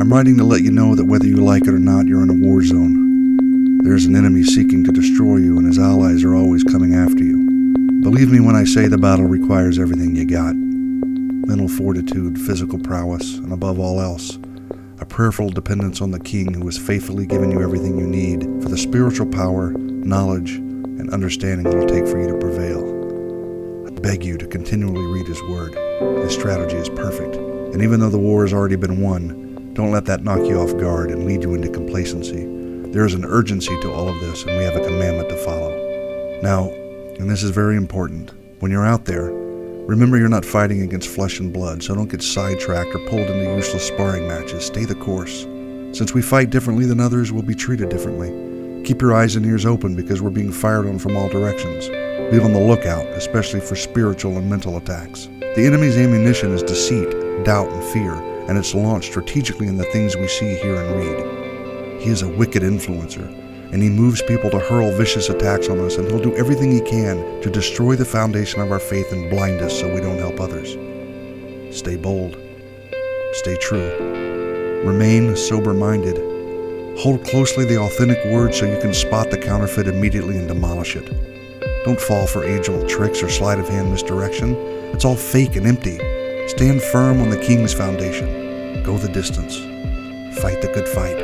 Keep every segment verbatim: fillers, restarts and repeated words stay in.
I'm writing to let you know that whether you like it or not, you're in a war zone. There's an enemy seeking to destroy you, and his allies are always coming after you. Believe me when I say the battle requires everything you got. Mental fortitude, physical prowess, and above all else, a prayerful dependence on the King who has faithfully given you everything you need for the spiritual power, knowledge, and understanding it will take for you to prevail. I beg you to continually read His Word. His strategy is perfect, and even though the war has already been won, don't let that knock you off guard and lead you into complacency. There is an urgency to all of this, and we have a commandment to follow. Now, and this is very important, when you're out there, remember you're not fighting against flesh and blood, so don't get sidetracked or pulled into useless sparring matches. Stay the course. Since we fight differently than others, we'll be treated differently. Keep your eyes and ears open because we're being fired on from all directions. Be on the lookout, especially for spiritual and mental attacks. The enemy's ammunition is deceit, doubt, and fear, and it's launched strategically in the things we see, hear, and read. He is a wicked influencer, and he moves people to hurl vicious attacks on us, and he'll do everything he can to destroy the foundation of our faith and blind us so we don't help others. Stay bold. Stay true. Remain sober-minded. Hold closely the authentic word so you can spot the counterfeit immediately and demolish it. Don't fall for age-old tricks or sleight-of-hand misdirection. It's all fake and empty. Stand firm on the King's foundation. Go the distance. Fight the good fight.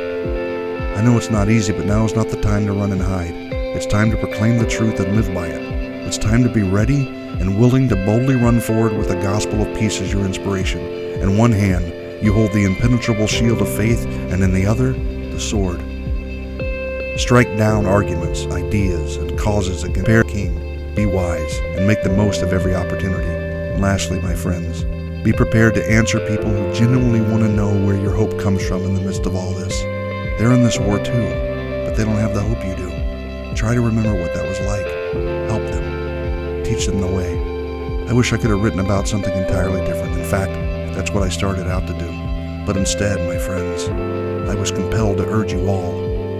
I know it's not easy, but now is not the time to run and hide. It's time to proclaim the truth and live by it. It's time to be ready and willing to boldly run forward with the gospel of peace as your inspiration. In one hand, you hold the impenetrable shield of faith, and in the other, the sword. Strike down arguments, ideas, and causes against the King. Be wise and make the most of every opportunity. And lastly, my friends, be prepared to answer people who genuinely want to know where your hope comes from in the midst of all this. They're in this war too, but they don't have the hope you do. Try to remember what that was like. Help them. Teach them the way. I wish I could have written about something entirely different. In fact, that's what I started out to do. But instead, my friends, I was compelled to urge you all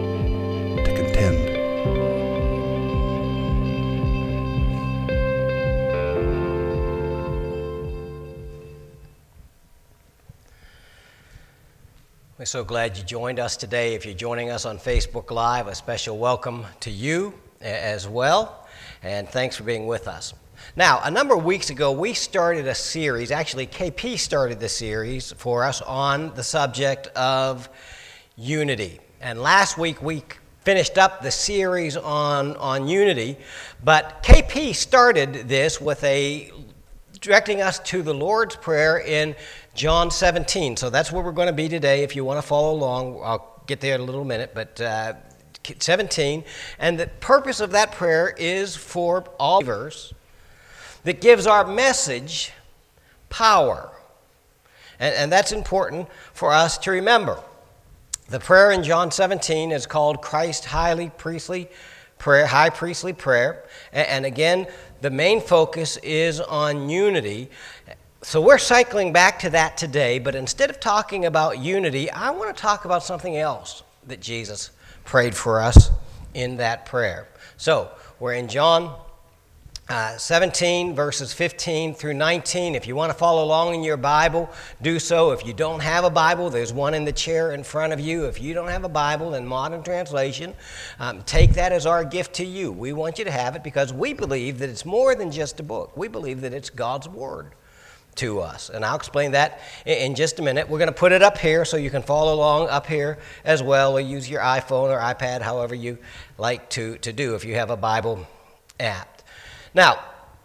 to contend. We're so glad you joined us today. If you're joining us on Facebook Live, a special welcome to you as well, and thanks for being with us. Now, a number of weeks ago, we started a series, actually K P started the series for us on the subject of unity. And last week we finished up the series on, on unity, but K P started this with a directing us to the Lord's Prayer in John seventeen. So that's where we're going to be today. If you want to follow along, I'll get there in a little minute, but uh, seventeen. And the purpose of that prayer is for all believers that gives our message power. And, and that's important for us to remember. The prayer in John seventeen is called Christ's highly priestly prayer, high priestly prayer. And, and again, the main focus is on unity. So we're cycling back to that today, but instead of talking about unity, I want to talk about something else that Jesus prayed for us in that prayer. So we're in John uh, seventeen, verses fifteen through nineteen. If you want to follow along in your Bible, do so. If you don't have a Bible, there's one in the chair in front of you. If you don't have a Bible in modern translation, um, take that as our gift to you. We want you to have it because we believe that it's more than just a book. We believe that it's God's Word to us. And I'll explain that in just a minute. We're going to put it up here so you can follow along up here as well, or use your iPhone or iPad, however you like to, to do if you have a Bible app. Now,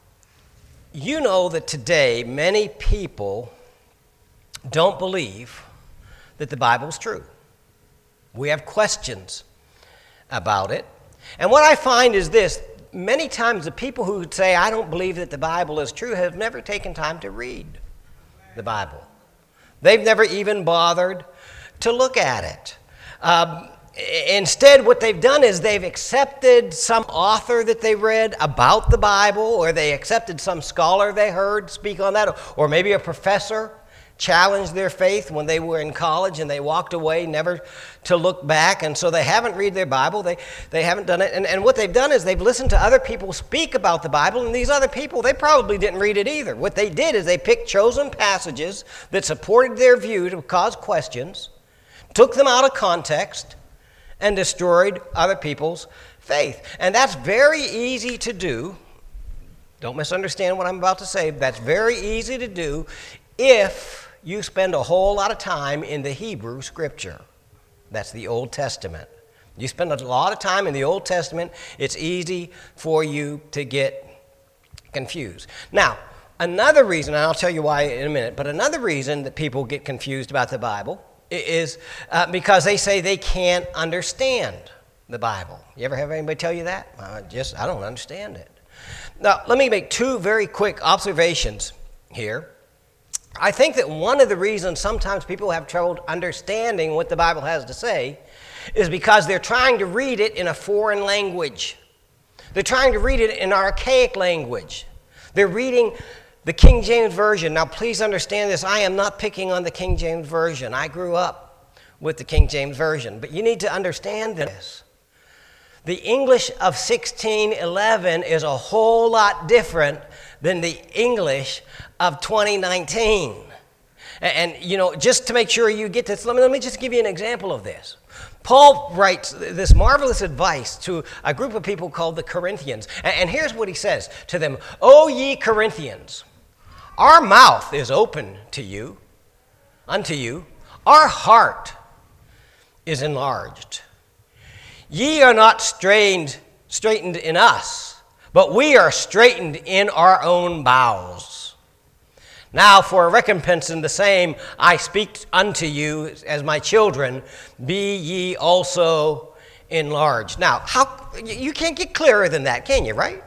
you know that today many people don't believe that the Bible is true. We have questions about it. And what I find is this: many times the people who say, I don't believe that the Bible is true, have never taken time to read the Bible. They've never even bothered to look at it. Um, instead, what they've done is they've accepted some author that they read about the Bible, or they accepted some scholar they heard speak on that, or maybe a professor challenged their faith when they were in college and they walked away never to look back, and so they haven't read their Bible, they they haven't done it, and, and what they've done is they've listened to other people speak about the Bible, and these other people, they probably didn't read it either. What they did is they picked chosen passages that supported their view to cause questions, took them out of context, and destroyed other people's faith. And that's very easy to do. Don't misunderstand what I'm about to say. That's very easy to do if you spend a whole lot of time in the Hebrew Scripture. That's the Old Testament. You spend a lot of time in the Old Testament, it's easy for you to get confused. Now, another reason, and I'll tell you why in a minute, but another reason that people get confused about the Bible is uh, because they say they can't understand the Bible. You ever have anybody tell you that? Uh, just, I don't understand it. Now, let me make two very quick observations here. I think that one of the reasons sometimes people have trouble understanding what the Bible has to say is because they're trying to read it in a foreign language. They're trying to read it in archaic language. They're reading the King James Version. Now, please understand this. I am not picking on the King James Version. I grew up with the King James Version. But you need to understand this. The English of sixteen eleven is a whole lot different than the English of twenty nineteen. And, and, you know, just to make sure you get this, let me, let me just give you an example of this. Paul writes this marvelous advice to a group of people called the Corinthians. And, and here's what he says to them. O ye Corinthians, our mouth is open to you, unto you. Our heart is enlarged. Ye are not strained, straightened in us, but we are straightened in our own bowels. Now for a recompense in the same, I speak unto you as my children, be ye also enlarged. Now, how you can't get clearer than that, can you, right?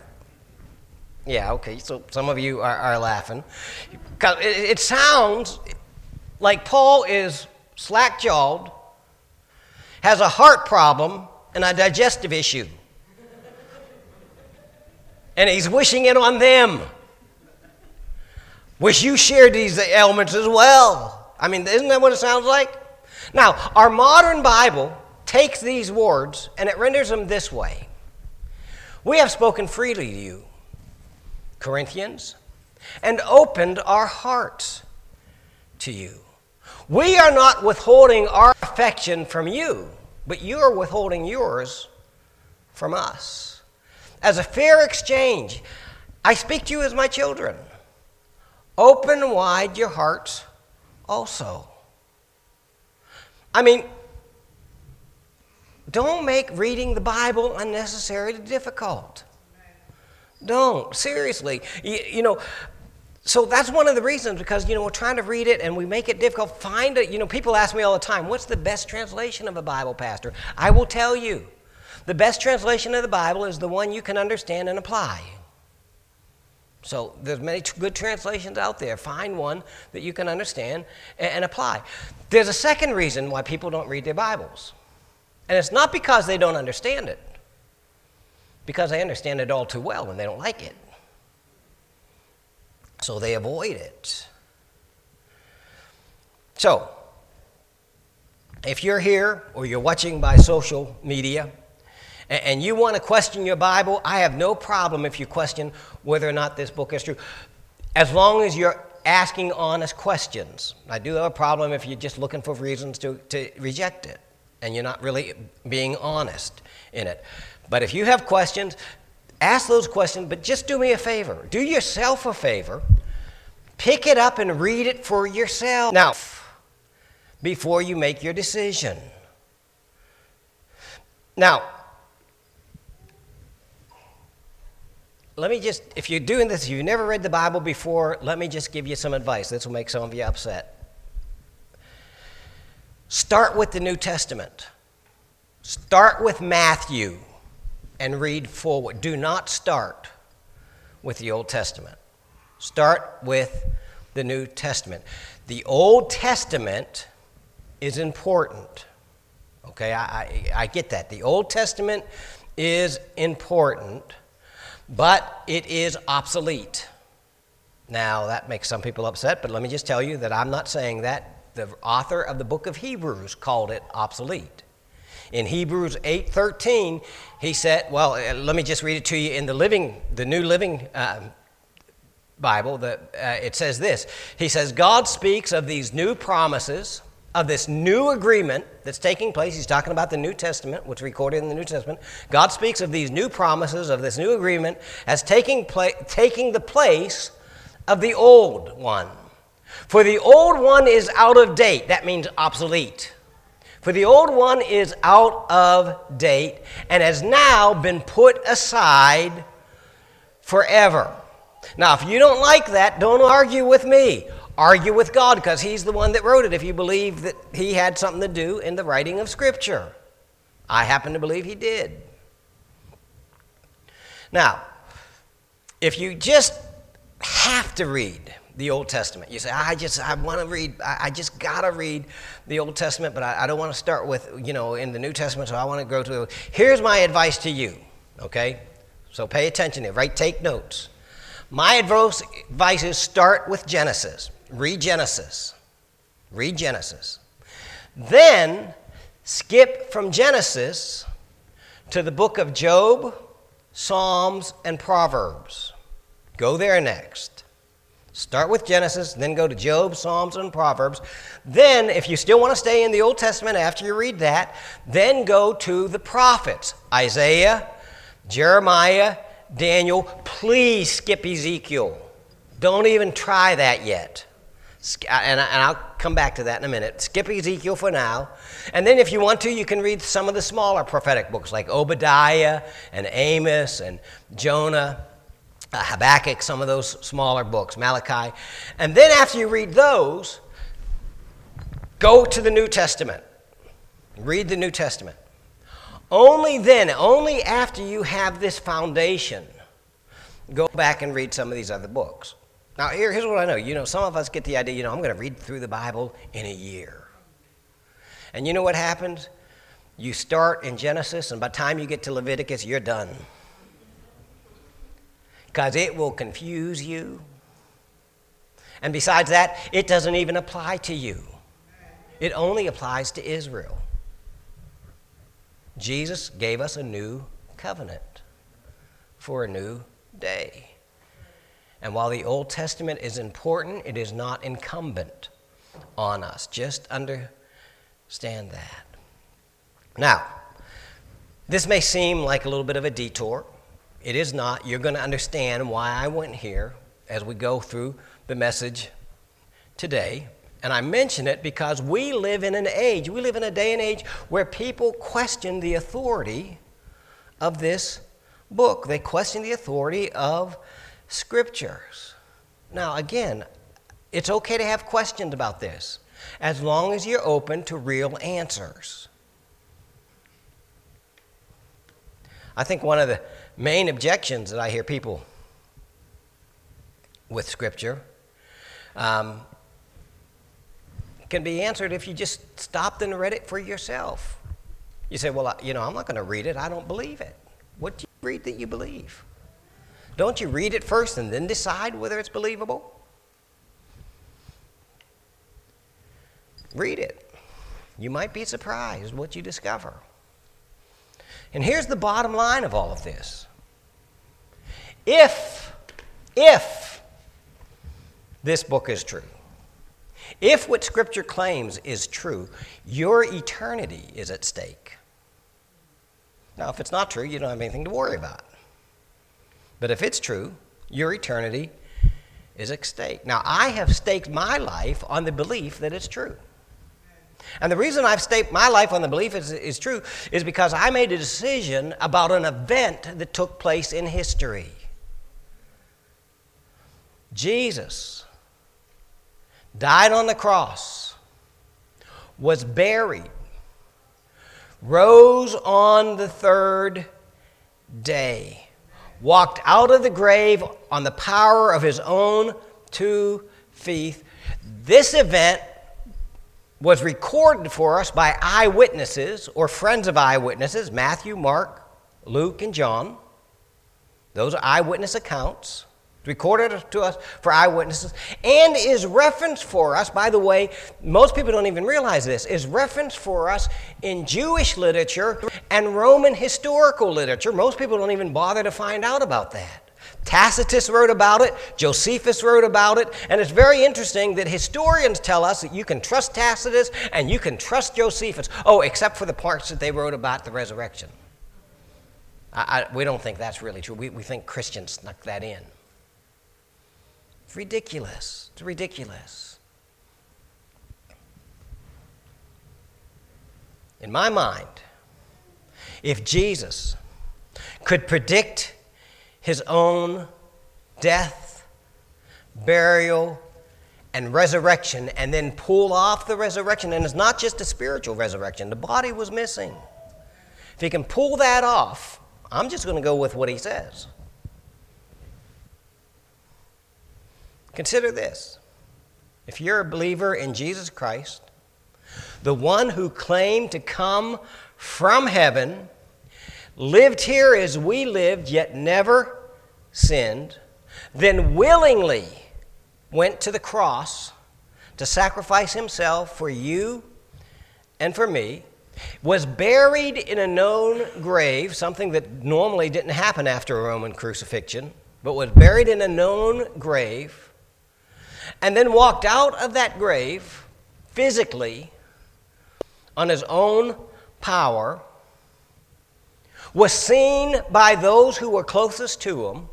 Yeah, okay, so some of you are, are laughing. It, it sounds like Paul is slack-jawed, has a heart problem, and a digestive issue. And he's wishing it on them. Wish you shared these elements as well. I mean, isn't that what it sounds like? Now, our modern Bible takes these words and it renders them this way. We have spoken freely to you, Corinthians, and opened our hearts to you. We are not withholding our affection from you, but you are withholding yours from us. As a fair exchange, I speak to you as my children. Open wide your hearts also. I mean, don't make reading the Bible unnecessarily difficult. Don't. Seriously. You, you know, so that's one of the reasons, because, you know, we're trying to read it and we make it difficult. Find it. You know, people ask me all the time, what's the best translation of a Bible, Pastor? I will tell you. The best translation of the Bible is the one you can understand and apply. So there's many t- good translations out there. Find one that you can understand and, and apply. There's a second reason why people don't read their Bibles. And it's not because they don't understand it. Because they understand it all too well and they don't like it. So they avoid it. So, if you're here or you're watching by social media and, and you want to question your Bible, I have no problem if you question whether or not this book is true, as long as you're asking honest questions. I do have a problem if you're just looking for reasons to, to reject it and you're not really being honest in it. But if you have questions, ask those questions, but just do me a favor. Do yourself a favor. Pick it up and read it for yourself. Now, before you make your decision. Now, let me just, if you're doing this, if you've never read the Bible before, let me just give you some advice. This will make some of you upset. Start with the New Testament. Start with Matthew and read forward. Do not start with the Old Testament. Start with the New Testament. The Old Testament is important. Okay, I, I, I get that. The Old Testament is important, but it is obsolete. Now, that makes some people upset, but let me just tell you that I'm not saying that. The author of the book of Hebrews called it obsolete. In Hebrews eight thirteen, he said, well, let me just read it to you in the living, the New Living uh, Bible. The, uh, it says this. He says, God speaks of these new promises of this new agreement that's taking place. He's talking about the New Testament, what's recorded in the New Testament. God speaks of these new promises, of this new agreement, as taking, pla- taking the place of the old one. For the old one is out of date. That means obsolete. For the old one is out of date and has now been put aside forever. Now, if you don't like that, don't argue with me. Argue with God, because he's the one that wrote it, if you believe that he had something to do in the writing of Scripture. I happen to believe he did. Now, if you just have to read the Old Testament, you say, I just, I want to read, I, I just got to read the Old Testament, but I, I don't want to start with, you know, in the New Testament, so I want to go to, here's my advice to you, okay? So pay attention here, right? Take notes. My advice is start with Genesis. Read Genesis. Read Genesis. Then skip from Genesis to the book of Job, Psalms, and Proverbs. Go there next. Start with Genesis, then go to Job, Psalms, and Proverbs. Then, if you still want to stay in the Old Testament after you read that, then go to the prophets, Isaiah, Jeremiah, Daniel. Please skip Ezekiel. Don't even try that yet. And I'll come back to that in a minute. Skip Ezekiel for now. And then if you want to, you can read some of the smaller prophetic books like Obadiah and Amos and Jonah, uh, Habakkuk, some of those smaller books, Malachi. And then after you read those, go to the New Testament. Read the New Testament. Only then, only after you have this foundation, go back and read some of these other books. Now, here, here's what I know. You know, some of us get the idea, you know, I'm going to read through the Bible in a year. And you know what happens? You start in Genesis, and by the time you get to Leviticus, you're done. Because it will confuse you. And besides that, it doesn't even apply to you. It only applies to Israel. Jesus gave us a new covenant for a new day. And while the Old Testament is important, it is not incumbent on us. Just understand that. Now, this may seem like a little bit of a detour. It is not. You're going to understand why I went here as we go through the message today. And I mention it because we live in an age, we live in a day and age where people question the authority of this book. They question the authority of Scriptures. Now, again, it's okay to have questions about this as long as you're open to real answers. I think one of the main objections that I hear people with Scripture um, can be answered if you just stopped and read it for yourself. You say, well, you know, I'm not going to read it. I don't believe it. What do you read that you believe? Don't you read it first and then decide whether it's believable? Read it. You might be surprised what you discover. And here's the bottom line of all of this. If, if this book is true, if what Scripture claims is true, your eternity is at stake. Now, if it's not true, you don't have anything to worry about. But if it's true, your eternity is at stake. Now, I have staked my life on the belief that it's true. And the reason I've staked my life on the belief is, is true is because I made a decision about an event that took place in history. Jesus died on the cross, was buried, rose on the third day, walked out of the grave on the power of his own two feet. This event was recorded for us by eyewitnesses or friends of eyewitnesses, Matthew, Mark, Luke, and John. Those are eyewitness accounts. Recorded to us for eyewitnesses, and is referenced for us, by the way, most people don't even realize this, is referenced for us in Jewish literature and Roman historical literature. Most people don't even bother to find out about that. Tacitus wrote about it, Josephus wrote about it, and it's very interesting that historians tell us that you can trust Tacitus and you can trust Josephus. Oh, except for the parts that they wrote about the resurrection. I, I, we don't think that's really true. We, we think Christians snuck that in. It's ridiculous. It's ridiculous. In my mind, if Jesus could predict his own death, burial, and resurrection, and then pull off the resurrection, and it's not just a spiritual resurrection, the body was missing. If he can pull that off, I'm just going to go with what he says. Consider this. If you're a believer in Jesus Christ, the one who claimed to come from heaven, lived here as we lived, yet never sinned, then willingly went to the cross to sacrifice himself for you and for me, was buried in a known grave, something that normally didn't happen after a Roman crucifixion, but was buried in a known grave, and then walked out of that grave physically on his own power, was seen by those who were closest to him,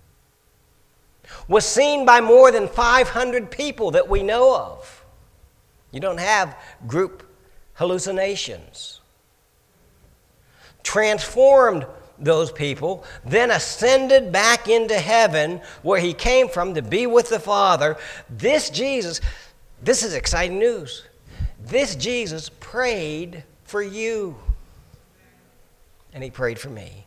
was seen by more than five hundred people that we know of. You don't have group hallucinations. Transformed those people, then ascended back into heaven where he came from to be with the Father. This Jesus, this is exciting news. This Jesus prayed for you. And he prayed for me.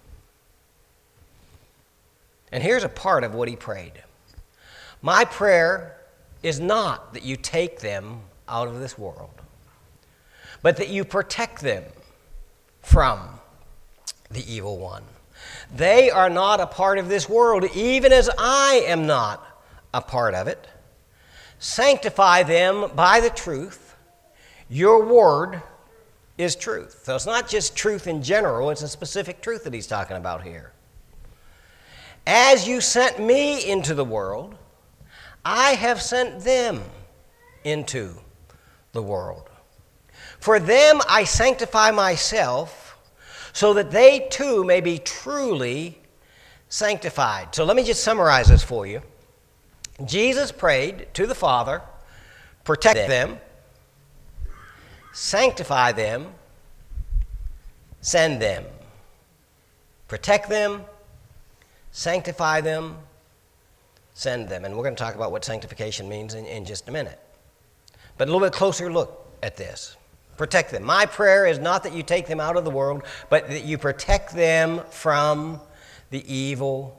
And here's a part of what he prayed. My prayer is not that you take them out of this world, but that you protect them from the evil one. They are not a part of this world, even as I am not a part of it. Sanctify them by the truth. Your word is truth. So it's not just truth in general, it's a specific truth that he's talking about here. As you sent me into the world, I have sent them into the world. For them I sanctify myself, so that they too may be truly sanctified. So let me just summarize this for you. Jesus prayed to the Father, protect them, sanctify them, send them. Protect them, sanctify them, send them. And we're going to talk about what sanctification means in, in just a minute. But a little bit closer look at this. Protect them. My prayer is not that you take them out of the world, but that you protect them from the evil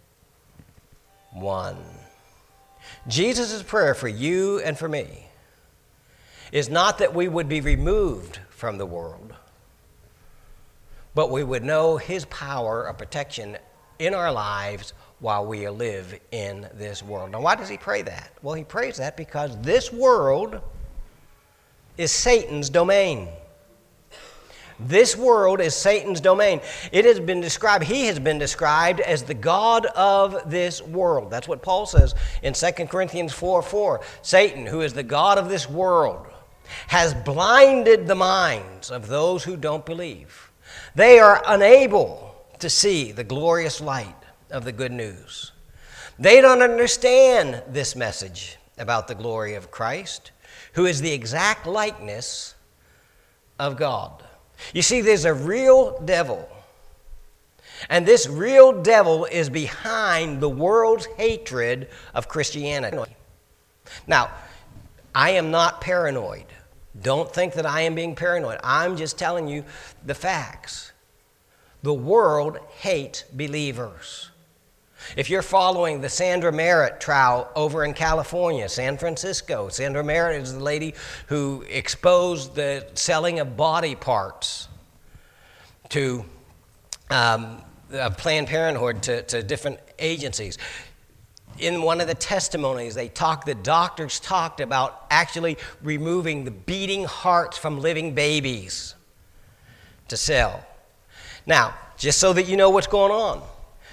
one. Jesus' prayer for you and for me is not that we would be removed from the world, but we would know his power of protection in our lives while we live in this world. Now, why does he pray that? Well, he prays that because this world is Satan's domain. This world is Satan's domain. It has been described, he has been described as the God of this world. That's what Paul says in Second Corinthians four four. Satan, who is the God of this world, has blinded the minds of those who don't believe. They are unable to see the glorious light of the good news. They don't understand this message about the glory of Christ, who is the exact likeness of God. You see, there's a real devil, and this real devil is behind the world's hatred of Christianity. Now, I am not paranoid. Don't think that I am being paranoid. I'm just telling you the facts. The world hates believers. If you're following the Sandra Merritt trial over in California, San Francisco, Sandra Merritt is the lady who exposed the selling of body parts to um, uh, Planned Parenthood, to, to different agencies. In one of the testimonies, they talked, the doctors talked about actually removing the beating hearts from living babies to sell. Now, just so that you know what's going on,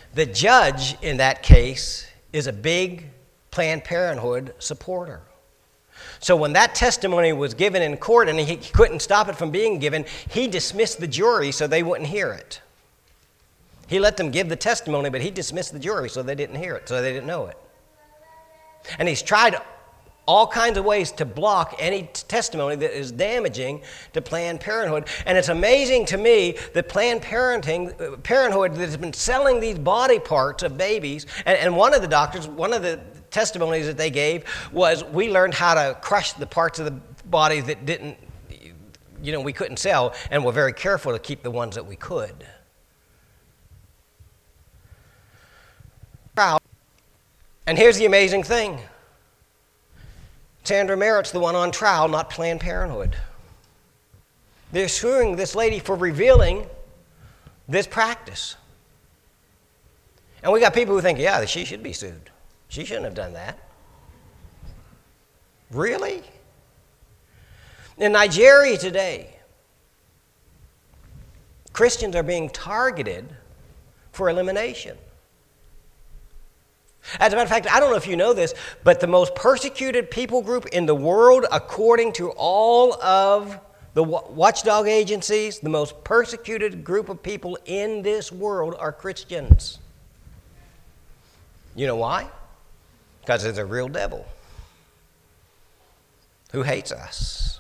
The judge in that case is a big Planned Parenthood supporter. So when that testimony was given in court and he couldn't stop it from being given, he dismissed the jury so they wouldn't hear it. He let them give the testimony, but he dismissed the jury so they didn't hear it, so they didn't know it. And he's tried all kinds of ways to block any t- testimony that is damaging to Planned Parenthood. And it's amazing to me that Planned Parenting, uh, Parenthood that has been selling these body parts of babies, and, and one of the doctors, one of the testimonies that they gave was, we learned how to crush the parts of the body that didn't, you know, we couldn't sell, and we're very careful to keep the ones that we could. And here's the amazing thing. Sandra Merritt's the one on trial, not Planned Parenthood. They're suing this lady for revealing this practice. And we got people who think, yeah, she should be sued. She shouldn't have done that. Really? In Nigeria today, Christians are being targeted for elimination. As a matter of fact, I don't know if you know this, but the most persecuted people group in the world, according to all of the watchdog agencies, the most persecuted group of people in this world are Christians. You know why? Because there's a real devil who hates us.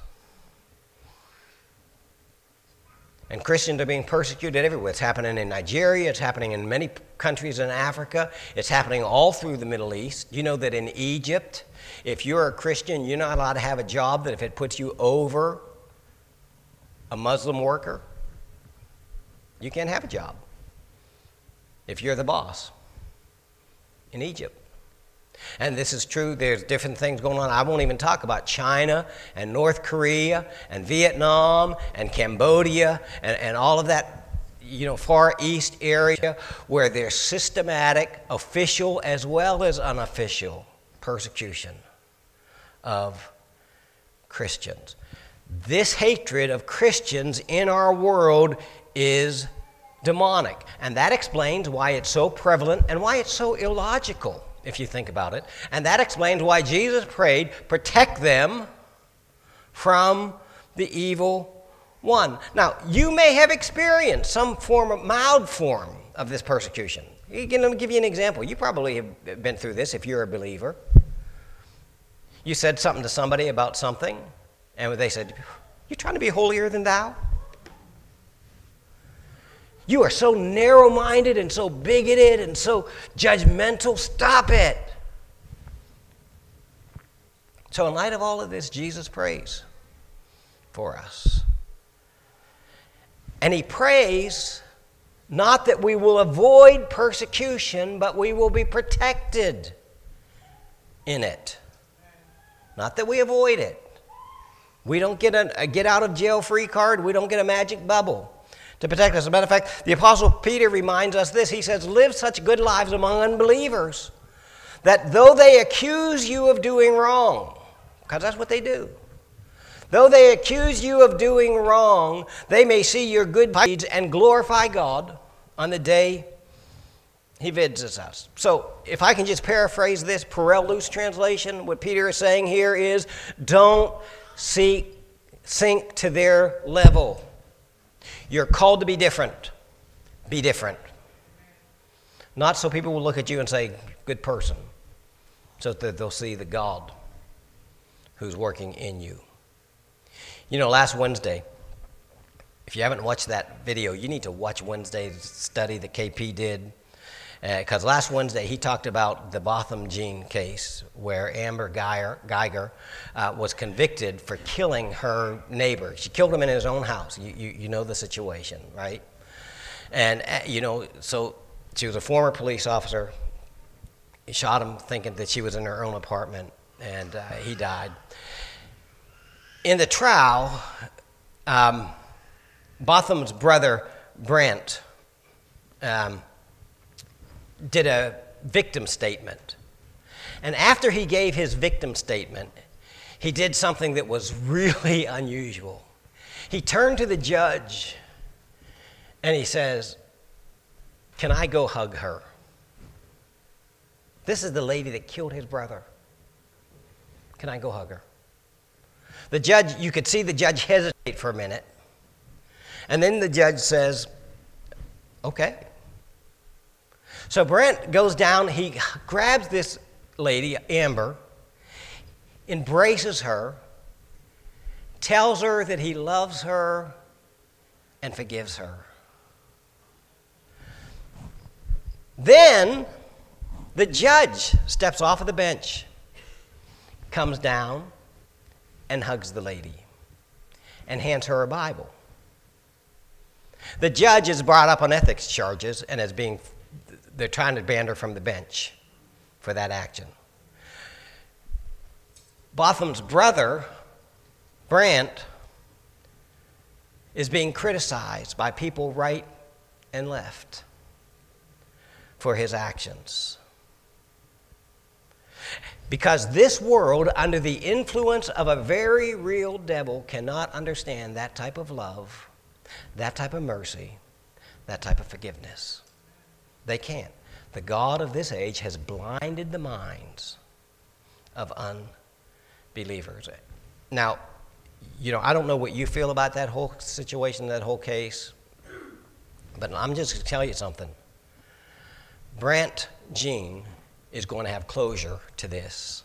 And Christians are being persecuted everywhere. It's happening in Nigeria. It's happening in many countries in Africa. It's happening all through the Middle East. You know that in Egypt, if you're a Christian, you're not allowed to have a job that if it puts you over a Muslim worker, you can't have a job if you're the boss in Egypt. And this is true. There's different things going on. I won't even talk about China and North Korea and Vietnam and Cambodia and, and all of that, you know, Far East area where there's systematic, official as well as unofficial persecution of Christians. This hatred of Christians in our world is demonic. And that explains why it's so prevalent and why it's so illogical, if you think about it. And that explains why Jesus prayed, protect them from the evil one. Now, you may have experienced some form of mild form of this persecution. Let me give you an example. You probably have been through this if you're a believer. You said something to somebody about something, and they said, you're trying to be holier than thou? You are so narrow-minded and so bigoted and so judgmental. Stop it. So in light of all of this, Jesus prays for us. And he prays not that we will avoid persecution, but we will be protected in it. Not that we avoid it. We don't get a, a get out of jail free card. We don't get a magic bubble to protect us. As a matter of fact, the Apostle Peter reminds us this. He says, live such good lives among unbelievers that though they accuse you of doing wrong, because that's what they do, though they accuse you of doing wrong, they may see your good deeds and glorify God on the day he visits us. So if I can just paraphrase this, Perel Loose translation, what Peter is saying here is, don't seek, sink to their level. You're called to be different. Be different. Not so people will look at you and say, good person, so that they'll see the God who's working in you. You know, last Wednesday, if you haven't watched that video, you need to watch Wednesday's study that K P did. Because uh, last Wednesday, he talked about the Botham Jean case where Amber Geiger, Geiger uh, was convicted for killing her neighbor. She killed him in his own house. You, you, you know the situation, right? And, uh, you know, so she was a former police officer. He shot him thinking that she was in her own apartment, and uh, he died. In the trial, um, Botham's brother, Brent, um, did a victim statement. And after he gave his victim statement, he did something that was really unusual. He turned to the judge and he says, can I go hug her? This is the lady that killed his brother. Can I go hug her? The judge, you could see the judge hesitate for a minute. And then the judge says, okay. So Brent goes down, he grabs this lady, Amber, embraces her, tells her that he loves her, and forgives her. Then the judge steps off of the bench, comes down, and hugs the lady, and hands her a Bible. The judge is brought up on ethics charges and is being, they're trying to ban her from the bench for that action. Botham's brother, Brant, is being criticized by people right and left for his actions. Because this world, under the influence of a very real devil, cannot understand that type of love, that type of mercy, that type of forgiveness. They can't. The God of this age has blinded the minds of unbelievers. Now, you know, I don't know what you feel about that whole situation, that whole case, but I'm just going to tell you something. Brant Jean is going to have closure to this.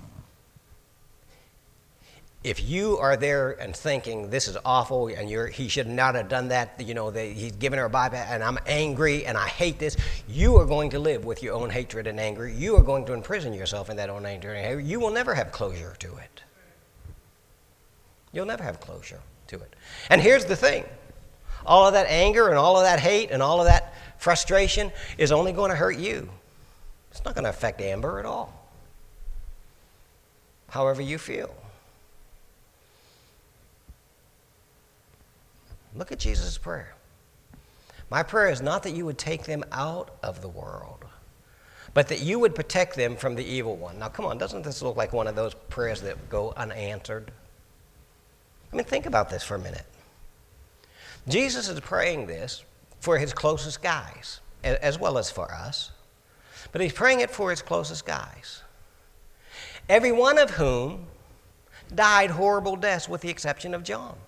If you are there and thinking this is awful and you're, he should not have done that, you know, they, he's given her a bypass and I'm angry and I hate this, you are going to live with your own hatred and anger. You are going to imprison yourself in that own anger and anger. You will never have closure to it. You'll never have closure to it. And here's the thing. All of that anger and all of that hate and all of that frustration is only going to hurt you. It's not going to affect Amber at all. However you feel. Look at Jesus' prayer. My prayer is not that you would take them out of the world, but that you would protect them from the evil one. Now, come on, doesn't this look like one of those prayers that go unanswered? I mean, think about this for a minute. Jesus is praying this for his closest guys, as well as for us. But he's praying it for his closest guys, every one of whom died horrible deaths with the exception of John.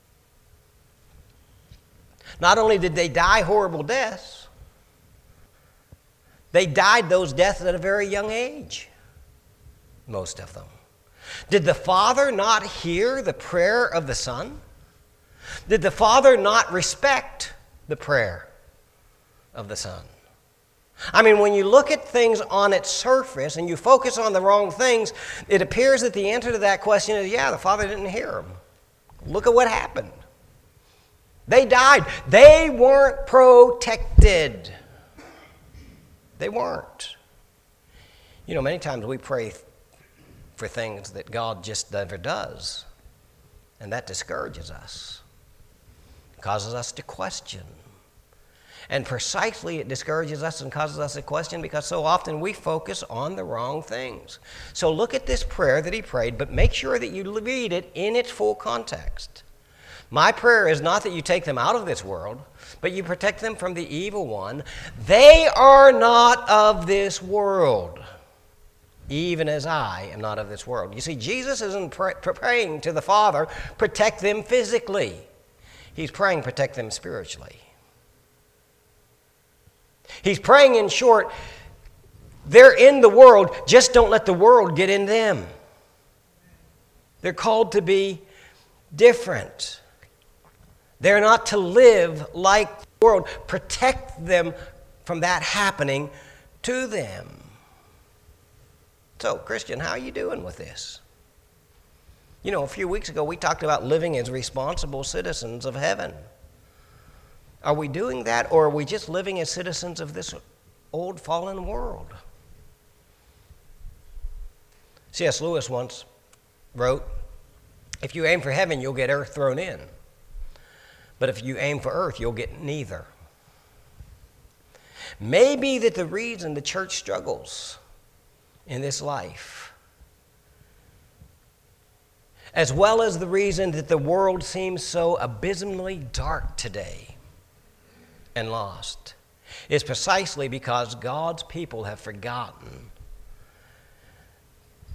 Not only did they die horrible deaths, they died those deaths at a very young age, most of them. Did the Father not hear the prayer of the Son? Did the Father not respect the prayer of the Son? I mean, when you look at things on its surface and you focus on the wrong things, it appears that the answer to that question is, yeah, the Father didn't hear them. Look at what happened. They died. They weren't protected. They weren't. You know, many times we pray for things that God just never does, and that discourages us. It causes us to question. And precisely it discourages us and causes us to question because so often we focus on the wrong things. So look at this prayer that he prayed, but make sure that you read it in its full context. My prayer is not that you take them out of this world, but you protect them from the evil one. They are not of this world, even as I am not of this world. You see, Jesus isn't pray- praying to the Father, protect them physically. He's praying, protect them spiritually. He's praying, in short, they're in the world, just don't let the world get in them. They're called to be different. They're not to live like the world. Protect them from that happening to them. So, Christian, how are you doing with this? You know, a few weeks ago we talked about living as responsible citizens of heaven. Are we doing that, or are we just living as citizens of this old fallen world? C S Lewis once wrote, if you aim for heaven, you'll get earth thrown in. But if you aim for earth, you'll get neither. Maybe that the reason the church struggles in this life, as well as the reason that the world seems so abysmally dark today and lost, is precisely because God's people have forgotten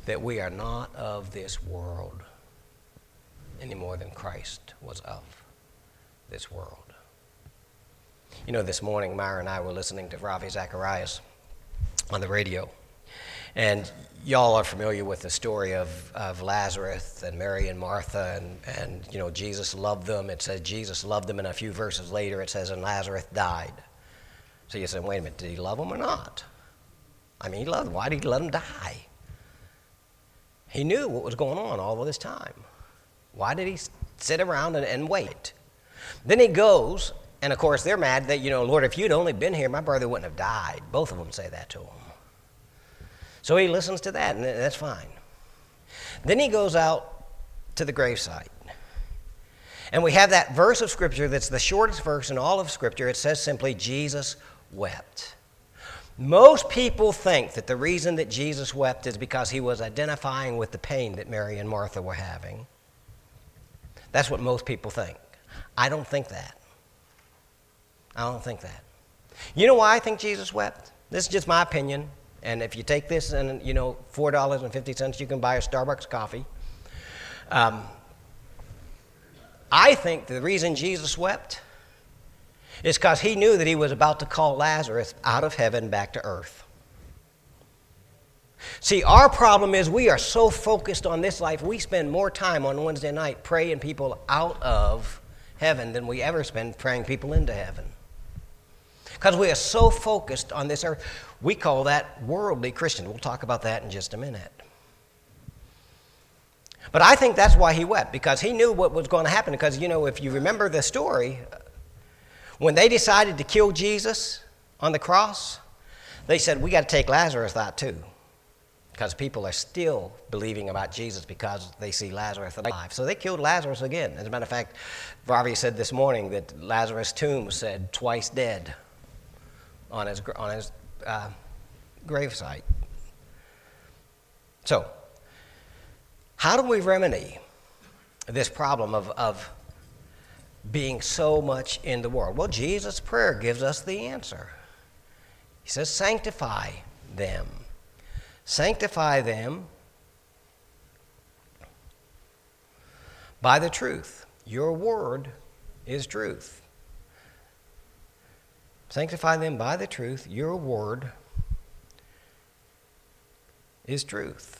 that we are not of this world any more than Christ was of this world. You know, this morning, Myra and I were listening to Ravi Zacharias on the radio. And y'all are familiar with the story of, of Lazarus and Mary and Martha, and, and, you know, Jesus loved them. It says Jesus loved them, and a few verses later it says, and Lazarus died. So you say, wait a minute, did he love them or not? I mean, he loved them. Why did he let them die? He knew what was going on all of this time. Why did he sit around and, and wait? Then he goes, and of course they're mad that, you know, Lord, if you'd only been here, my brother wouldn't have died. Both of them say that to him. So he listens to that, and that's fine. Then he goes out to the gravesite. And we have that verse of Scripture that's the shortest verse in all of Scripture. It says simply, Jesus wept. Most people think that the reason that Jesus wept is because he was identifying with the pain that Mary and Martha were having. That's what most people think. I don't think that. I don't think that. You know why I think Jesus wept? This is just my opinion. And if you take this and, you know, four dollars and fifty cents, you can buy a Starbucks coffee. Um, I think the reason Jesus wept is because he knew that he was about to call Lazarus out of heaven back to earth. See, our problem is we are so focused on this life, we spend more time on Wednesday night praying people out of heaven than we ever spend praying people into heaven. Because we are so focused on this earth. We call that worldly Christian. We'll talk about that in just a minute. But I think that's why he wept, because he knew what was going to happen. Because, you know, if you remember the story, when they decided to kill Jesus on the cross, they said, we got to take Lazarus out too. Because people are still believing about Jesus because they see Lazarus alive. So they killed Lazarus again. As a matter of fact, Ravi said this morning that Lazarus' tomb said twice dead on his, on his uh, gravesite. So, how do we remedy this problem of, of being so much in the world? Well, Jesus' prayer gives us the answer. He says, sanctify them. Sanctify them by the truth. Your word is truth. Sanctify them by the truth. Your word is truth.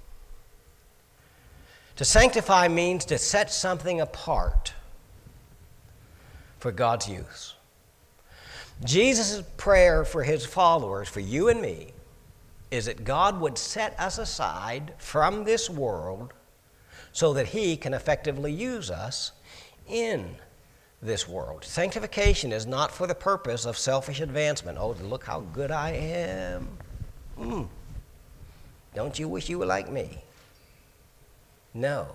To sanctify means to set something apart for God's use. Jesus' prayer for his followers, for you and me, is that God would set us aside from this world so that he can effectively use us in this world. Sanctification is not for the purpose of selfish advancement. Oh, look how good I am. Mm. Don't you wish you were like me? No.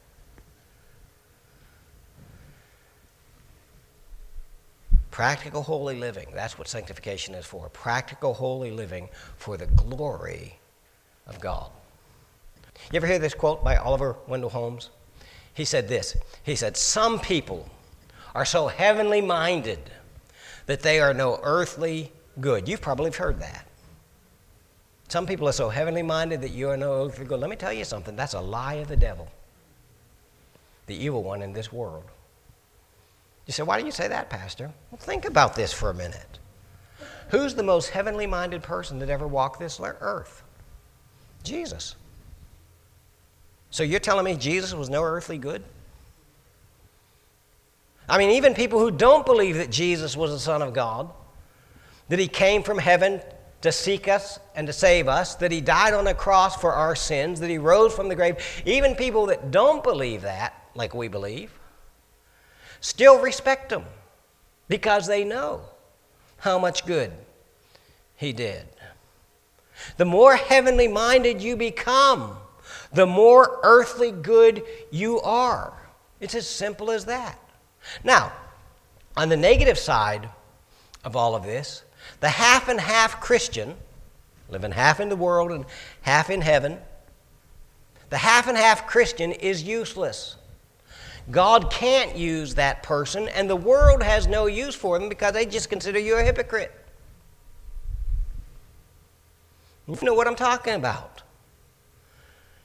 Practical holy living, that's what sanctification is for. Practical holy living for the glory of God. You ever hear this quote by Oliver Wendell Holmes? He said this. He said, some people are so heavenly minded that they are no earthly good. You've probably heard that. Some people are so heavenly minded that you are no earthly good. Let me tell you something. That's a lie of the devil, the evil one in this world. You say, why do you say that, Pastor? Well, think about this for a minute. Who's the most heavenly minded person that ever walked this earth? Jesus. So you're telling me Jesus was no earthly good? I mean, even people who don't believe that Jesus was the Son of God, that he came from heaven to seek us and to save us, that he died on the cross for our sins, that he rose from the grave, even people that don't believe that, like we believe, still respect him because they know how much good he did. The more heavenly minded you become, the more earthly good you are. It's as simple as that. Now, on the negative side of all of this, the half and half Christian, living half in the world and half in heaven, the half and half Christian is useless. God can't use that person, and the world has no use for them because they just consider you a hypocrite. You know what I'm talking about.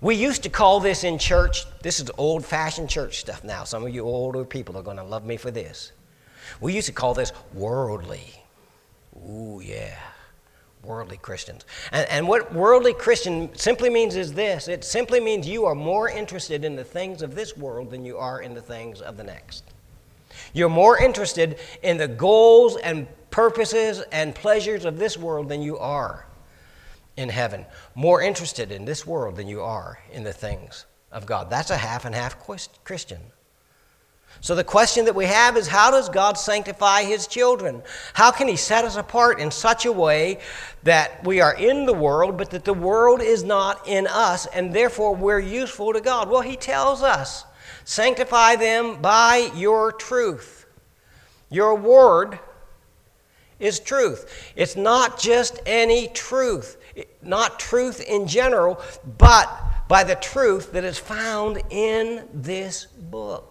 We used to call this in church, this is old-fashioned church stuff now. Some of you older people are going to love me for this. We used to call this worldly. Ooh, yeah, worldly Christians. And, and what worldly Christian simply means is this. It simply means you are more interested in the things of this world than you are in the things of the next. You're more interested in the goals and purposes and pleasures of this world than you are in heaven. More interested in this world than you are in the things of God. That's a half and half Christian. So the question that we have is, how does God sanctify his children? How can he set us apart in such a way that we are in the world, but that the world is not in us, and therefore we're useful to God? Well, he tells us, sanctify them by your truth. Your word is truth. It's not just any truth, not truth in general, but by the truth that is found in this book.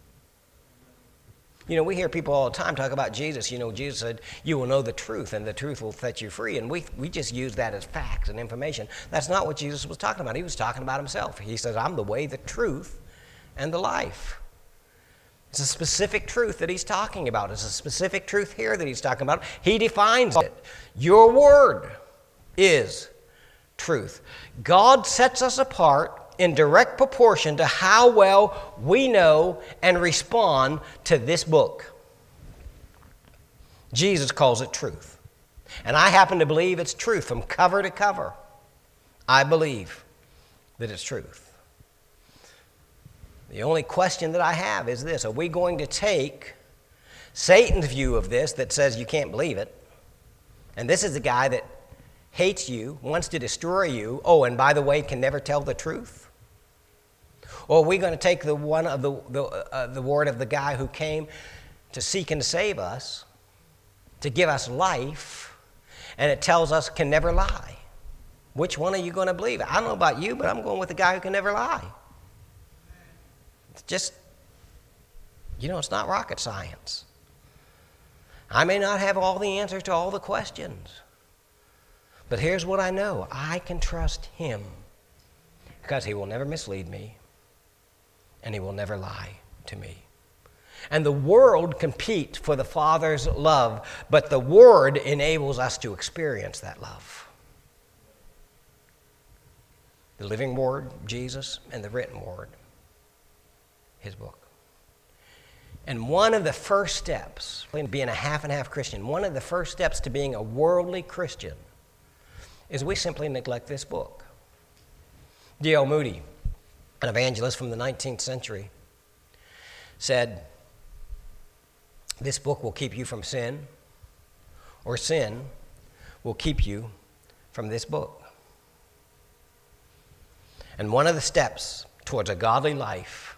You know, we hear people all the time talk about Jesus. You know, Jesus said, you will know the truth, and the truth will set you free. And we, we just use that as facts and information. That's not what Jesus was talking about. He was talking about himself. He says, I'm the way, the truth, and the life. It's a specific truth that he's talking about. It's a specific truth here that he's talking about. He defines it. Your word is truth. God sets us apart in direct proportion to how well we know and respond to this book. Jesus calls it truth. And I happen to believe it's truth from cover to cover. I believe that it's truth. The only question that I have is this: are we going to take Satan's view of this that says you can't believe it, and this is the guy that hates you, wants to destroy you, oh, and by the way, can never tell the truth? Or are we going to take the one of the the, uh, the word of the guy who came to seek and to save us, to give us life, and it tells us can never lie? Which one are you going to believe? I don't know about you, but I'm going with the guy who can never lie. It's just, you know, it's not rocket science. I may not have all the answers to all the questions, but here's what I know. I can trust him because he will never mislead me, and he will never lie to me. And the world competes for the Father's love, but the Word enables us to experience that love. The living Word, Jesus, and the written Word, his book. And one of the first steps, being a half and half Christian, one of the first steps to being a worldly Christian is we simply neglect this book. D L Moody, an evangelist from the nineteenth century, said, this book will keep you from sin, or sin will keep you from this book. And one of the steps towards a godly life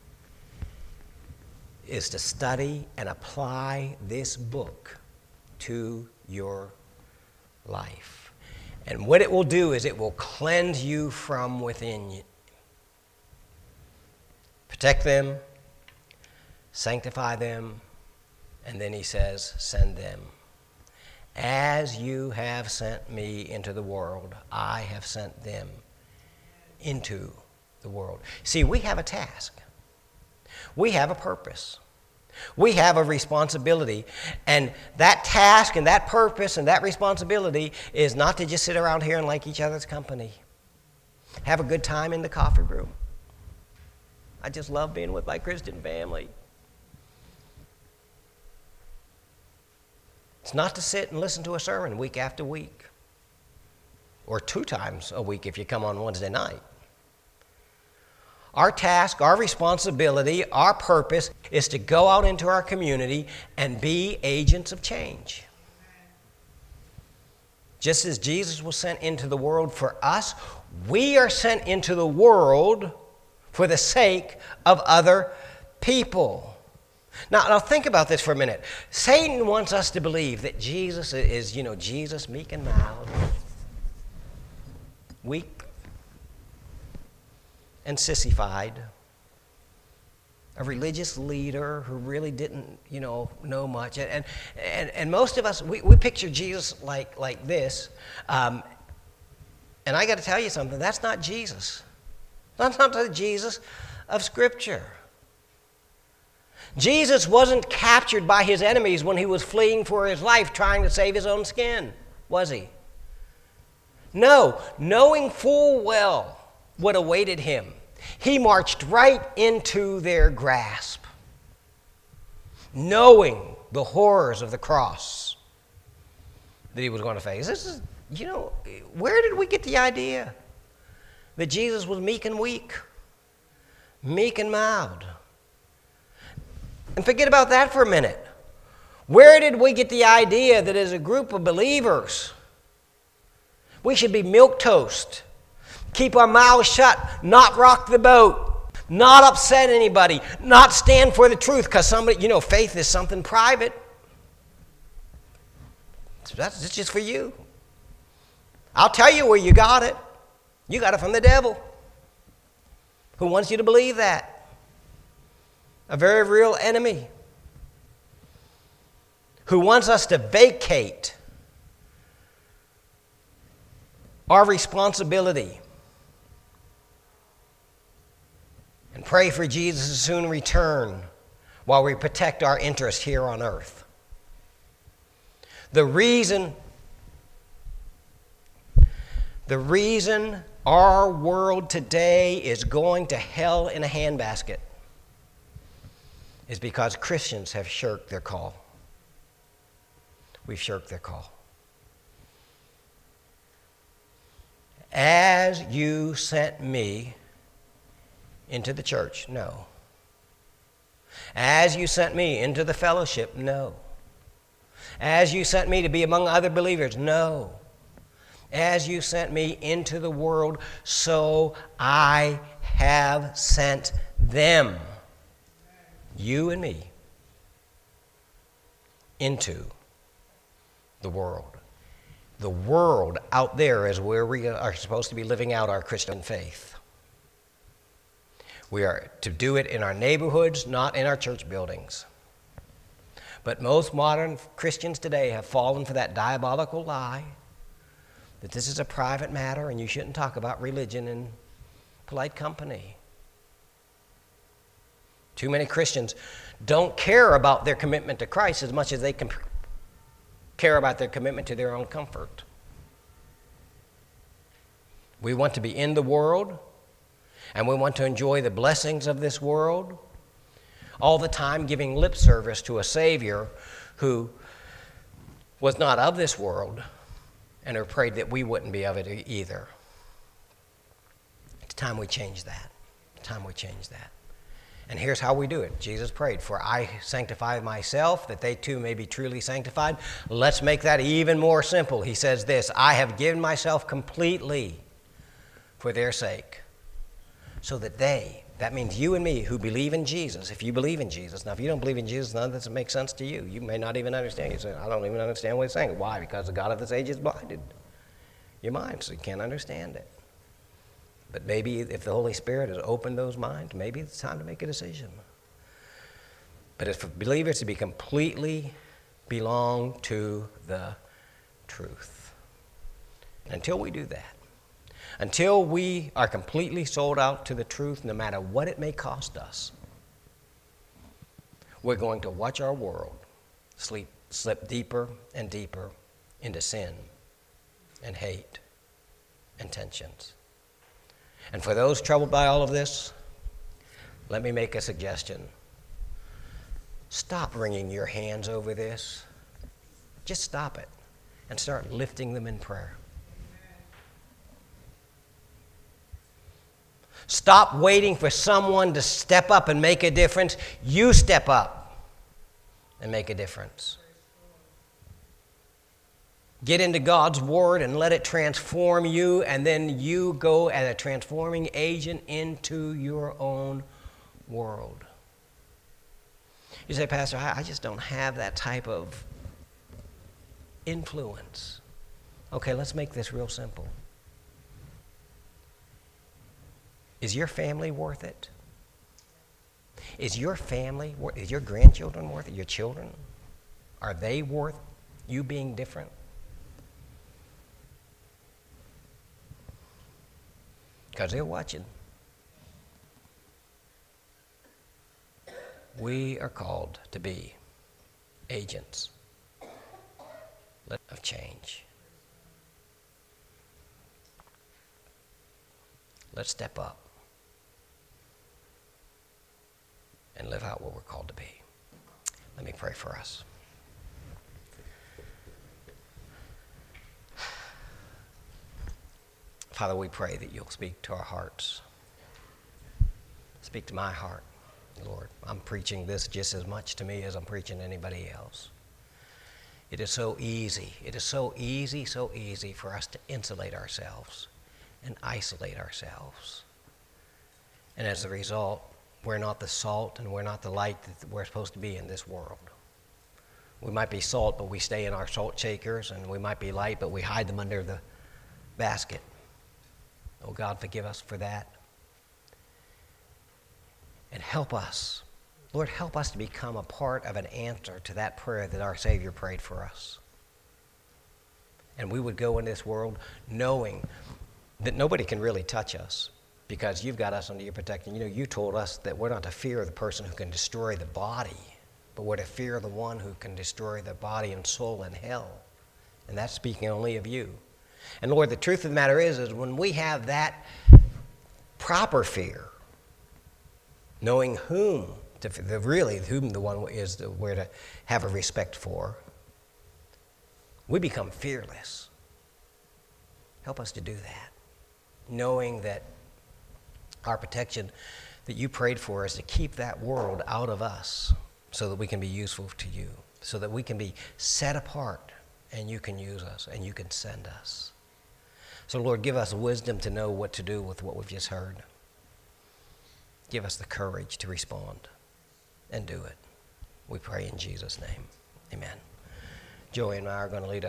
is to study and apply this book to your life. And what it will do is it will cleanse you from within you. Protect them, sanctify them, and then he says, send them. As you have sent me into the world, I have sent them into the world. See, we have a task. We have a purpose. We have a responsibility. And that task and that purpose and that responsibility is not to just sit around here and like each other's company. Have a good time in the coffee room. I just love being with my Christian family. It's not to sit and listen to a sermon week after week, or two times a week if you come on Wednesday night. Our task, our responsibility, our purpose is to go out into our community and be agents of change. Just as Jesus was sent into the world for us, we are sent into the world for the sake of other people. Now, now think about this for a minute. Satan wants us to believe that Jesus is, you know, Jesus, meek and mild, weak and sissified, a religious leader who really didn't, you know, know much. And and, and most of us, we, we picture Jesus like, like this. Um, and I got to tell you something, that's not Jesus. That's not the Jesus of Scripture. Jesus wasn't captured by his enemies when he was fleeing for his life trying to save his own skin, was he? No, knowing full well what awaited him, he marched right into their grasp, knowing the horrors of the cross that he was going to face. This is, you know, where did we get the idea that Jesus was meek and weak, meek and mild? And forget about that for a minute. Where did we get the idea that as a group of believers, we should be milquetoast, keep our mouths shut, not rock the boat, not upset anybody, not stand for the truth because somebody, you know, faith is something private. That's it's just for you. I'll tell you where you got it. You got it from the devil, who wants you to believe that. A very real enemy who wants us to vacate our responsibility and pray for Jesus' soon return while we protect our interest here on earth. The reason, the reason our world today is going to hell in a handbasket is because Christians have shirked their call. We've shirked their call. As you sent me into the church, no. As you sent me into the fellowship, no. As you sent me to be among other believers, no. As you sent me into the world, so I have sent them, you and me, into the world. The world out there is where we are supposed to be living out our Christian faith. We are to do it in our neighborhoods, not in our church buildings. But most modern Christians today have fallen for that diabolical lie that this is a private matter and you shouldn't talk about religion in polite company. Too many Christians don't care about their commitment to Christ as much as they can care about their commitment to their own comfort. We want to be in the world, and we want to enjoy the blessings of this world, all the time giving lip service to a Savior who was not of this world and who prayed that we wouldn't be of it either. It's time we change that. It's time we change that. And here's how we do it. Jesus prayed, "For I sanctify myself, that they too may be truly sanctified." Let's make that even more simple. He says this, "I have given myself completely for their sake, so that they," that means you and me who believe in Jesus, if you believe in Jesus. Now, if you don't believe in Jesus, none of this makes sense to you. You may not even understand. You say, "I don't even understand what he's saying." Why? Because the God of this age is blinded your mind, so you can't understand it. But maybe if the Holy Spirit has opened those minds, maybe it's time to make a decision. But it's for believers to be completely belong to the truth. And until we do that, until we are completely sold out to the truth, no matter what it may cost us, we're going to watch our world sleep, slip deeper and deeper into sin and hate and tensions. And for those troubled by all of this, let me make a suggestion. Stop wringing your hands over this. Just stop it and start lifting them in prayer. Stop waiting for someone to step up and make a difference. You step up and make a difference. Get into God's Word and let it transform you, and then you go as a transforming agent into your own world. You say, "Pastor, I just don't have that type of influence." Okay, let's make this real simple. Is your family worth it? Is your family, is your grandchildren worth it? Your children? Are they worth you being different? Because they're watching. We are called to be agents of change. Let's step up and live out what we're called to be. Let me pray for us. Father, we pray that you'll speak to our hearts. Speak to my heart, Lord. I'm preaching this just as much to me as I'm preaching to anybody else. It is so easy. It is so easy, so easy for us to insulate ourselves and isolate ourselves. And as a result, we're not the salt and we're not the light that we're supposed to be in this world. We might be salt, but we stay in our salt shakers, and we might be light, but we hide them under the basket. Oh, God, forgive us for that. And help us. Lord, help us to become a part of an answer to that prayer that our Savior prayed for us. And we would go in this world knowing that nobody can really touch us because you've got us under your protection. You know, you told us that we're not to fear the person who can destroy the body, but we're to fear the one who can destroy the body and soul in hell. And that's speaking only of you. And Lord, the truth of the matter is, is when we have that proper fear, knowing whom, to, the, really whom the one is that we're to have a respect for, we become fearless. Help us to do that, knowing that our protection that you prayed for is to keep that world out of us so that we can be useful to you, so that we can be set apart and you can use us and you can send us. So Lord, give us wisdom to know what to do with what we've just heard. Give us the courage to respond and do it. We pray in Jesus' name. Amen. Joey and I are going to lead us.